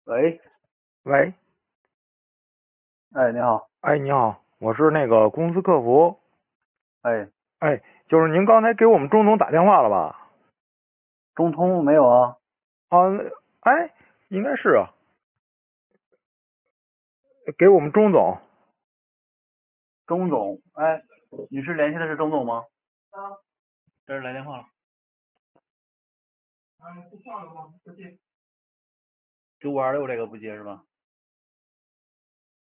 喂， 喂， 哎，你好， 哎，你好，我是那个公司客服。 哎， 哎，就是您刚才给我们钟总打电话了吧？ 中通没有啊？ 啊，哎，应该是啊，给我们钟总。 钟总，哎，你是联系的是钟总吗？这是来电话了，9526这个不接是吧？